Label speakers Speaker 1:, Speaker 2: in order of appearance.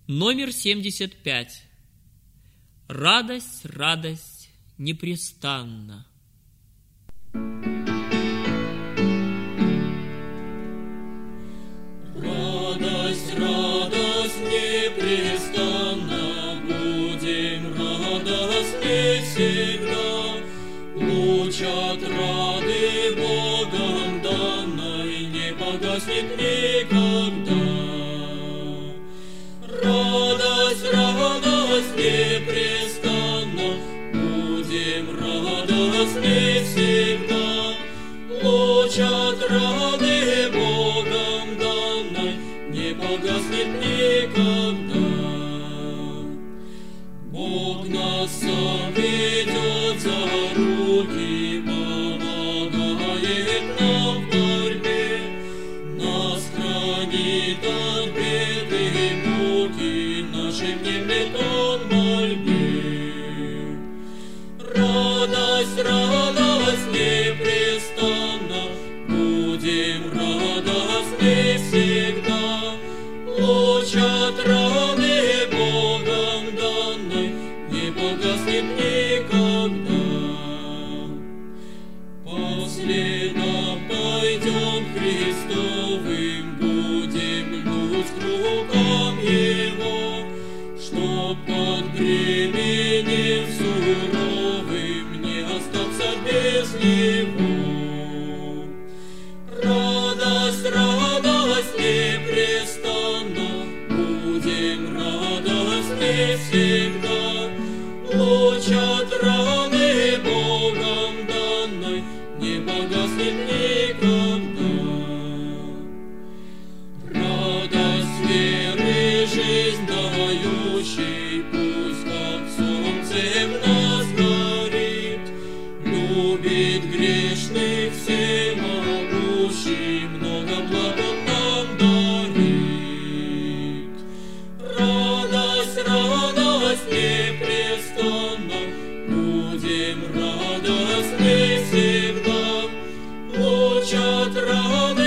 Speaker 1: Номер 75. Радость, радость непрестанна.
Speaker 2: Радость, радость непрестанна, будем радостны всегда. Луч отрады Богом данной не погаснет никогда. Радость, радость непрестанна, будем радостны всегда. Луч отрады Богом данной не погаснет никогда. Бог нас сам ведет за руки, помогает нам в борьбе, нас хранит от беды и муки, наши внемлет он мольбе. Радость, радость непрестанна, будем радостны всегда. Луч отрады Богом данной не погаснет никогда. По следам пойдем Христовым, будем льнуть к рукам Его, чтоб под бременем суровым не остаться без Него. Радость, радость непрестанна, будем радостны всегда. Луч отрады Богом данной не погаснет никогда. Радость веры, жизнь дающей, пусть как солнце в нас горит, любит грешных всемогущий, много благ он нам дарит. Радость, радость непрестанна, будем радостны всегда. Луч отрады